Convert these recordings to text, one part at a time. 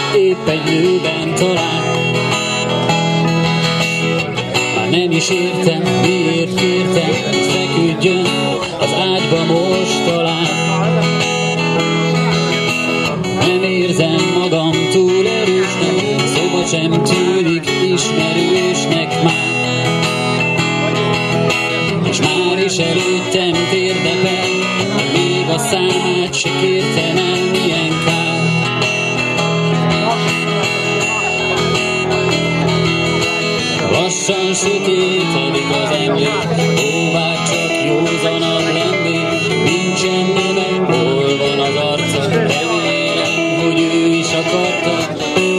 épp egy nőben talán. Már nem is értem, miért kértem, feküdjön az ágyba most talán. Nem érzem magam túl erősnek, szoba sem tűnik ismerősnek már. És már is előttem térdepel, még a számát se kértem el, milyen kár. Lassan sötétedik az emlék, ó, bár csak józanabb lennék, nincsen neve, hol van az arca, remélem, hogy ő is akarta.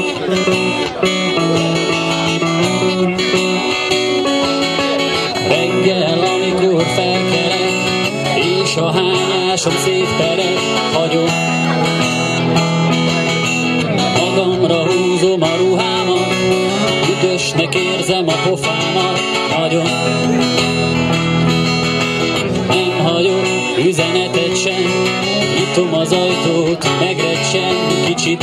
Reggel, amikor felkelek, és a hányásom szétpereg, hagyom. Magamra húzom a ruhámat, üdösnek érzem a pofámat, nagyon. Nem hagyok üzenetet sem, nyitom az ajtót, megrecsen kicsit.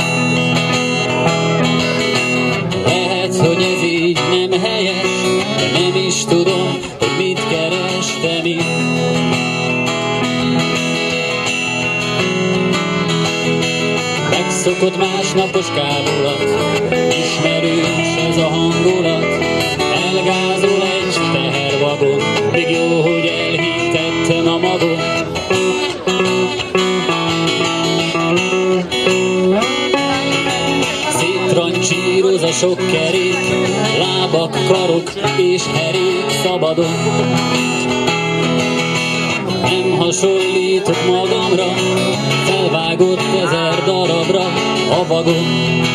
Lehet, hogy ez így nem helyes, de nem is tudom, hogy mit kerestem itt. Megszokott másnapos kábulat, ismerős ez a hangulat. Elgázol egy tehervagon, még jó, hogy elhittettem a magon. Széttrancsíroz a sok kerék, lábak, karok és herék szabadon. Nem hasonlítok magamra, felvágott 1000 darabra a vagon.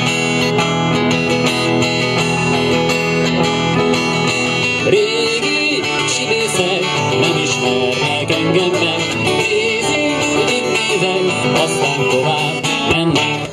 Régi csibészek nem ismernek engem meg, nézik, hogy itt nézek, aztán tovább mennek.